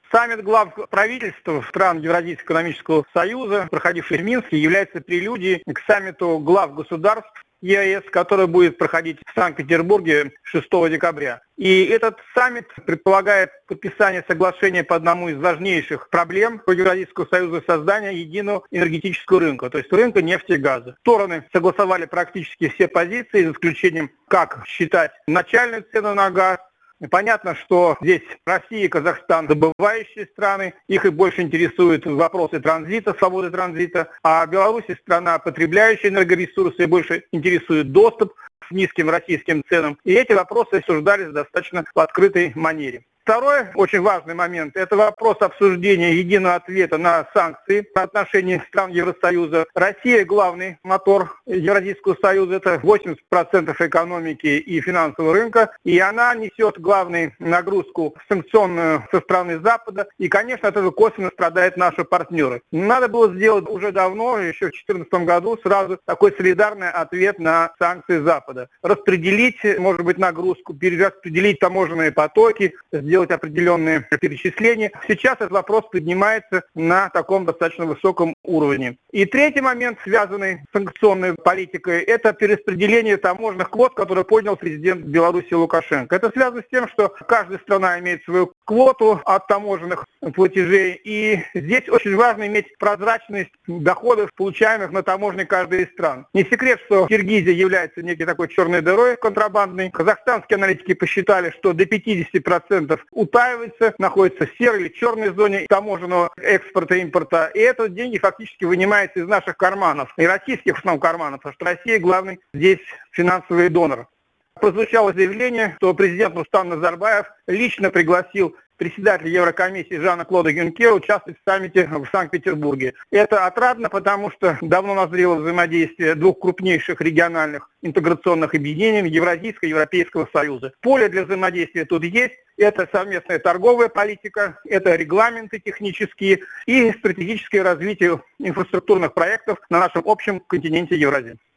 Саммит глав правительств стран Евразийского экономического союза, проходивший в Минске, является прелюдией к саммиту глав государств ЕАЭС, который будет проходить в Санкт-Петербурге 6 декабря. И этот саммит предполагает подписание соглашения по одному из важнейших проблем Евразийского союза — создания единого энергетического рынка, то есть рынка нефти и газа. Стороны согласовали практически все позиции, за исключением, как считать начальную цену на газ. Понятно, что здесь Россия и Казахстан — добывающие страны, их и больше интересуют вопросы транзита, свободы транзита, а Беларусь — страна, потребляющая энергоресурсы, и больше интересует доступ к низким российским ценам. И эти вопросы обсуждались достаточно в открытой манере. Второй очень важный момент – это вопрос обсуждения единого ответа на санкции по отношению стран Евросоюза. Россия – главный мотор Евразийского союза, это 80% экономики и финансового рынка, и она несет главную нагрузку санкционную со стороны Запада, и, конечно, от этого косвенно страдают наши партнеры. Надо было сделать уже давно, еще в 2014 году, сразу такой солидарный ответ на санкции Запада. Распределить, может быть, нагрузку, перераспределить таможенные потоки, сделать определенные перечисления. Сейчас этот вопрос поднимается на таком достаточно высоком уровне. И третий момент, связанный с санкционной политикой, это перераспределение таможенных квот, которые поднял президент Беларуси Лукашенко. Это связано с тем, что каждая страна имеет свою квоту от таможенных платежей, и здесь очень важно иметь прозрачность доходов, получаемых на таможне каждой из стран. Не секрет, что Киргизия является некой такой черной дырой контрабандной. Казахстанские аналитики посчитали, что до 50% утаивается, находится в серой или черной зоне таможенного экспорта и импорта, и это деньги фактически вынимаются из наших карманов, и российских в основном карманов, потому что Россия главный здесь финансовый донор. Прозвучало заявление, что президент Нурсултан Назарбаев лично пригласил председателя Еврокомиссии Жана-Клода Юнкера участвовать в саммите в Санкт-Петербурге. Это отрадно, потому что давно назрело взаимодействие двух крупнейших региональных интеграционных объединений Евразийского и Европейского Союза. Поле для взаимодействия тут есть. Это совместная торговая политика, это регламенты технические и стратегическое развитие инфраструктурных проектов на нашем общем континенте Евразии.